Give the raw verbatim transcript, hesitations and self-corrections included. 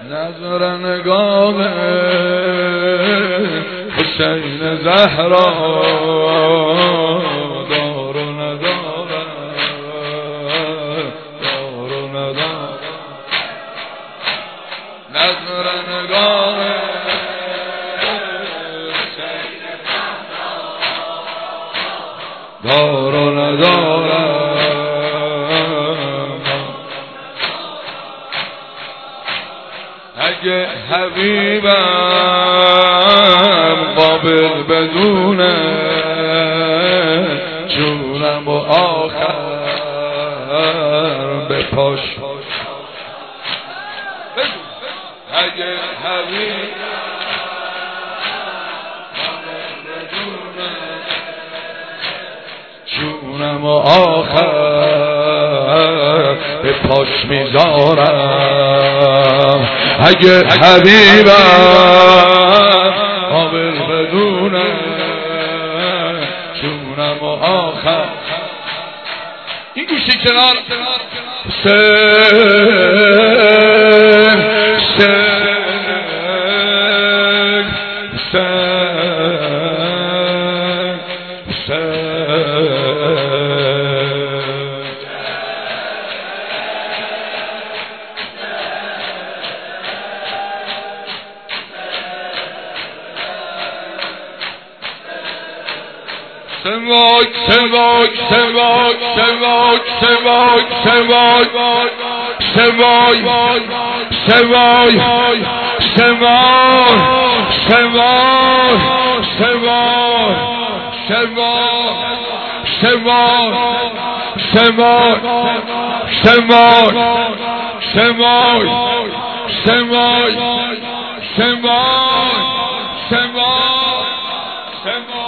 نظر نگاه حسین زهرا دار و نداره دار و نداره نظر نگاه حسین زهرا دار و نداره اگه حبیبم قابل بدونه جونم و آخر به پاش اگه حبیبم قابل بدونه جونم و آخر به پاش میذارم اگه حبیبم قابل بدونه جونم و آخر این گوشی کنار حسین حسین سواک سواک سواک سواک سواک سواک سواک سواک سواک سواک سواک سواک سواک سواک سواک سواک سواک سواک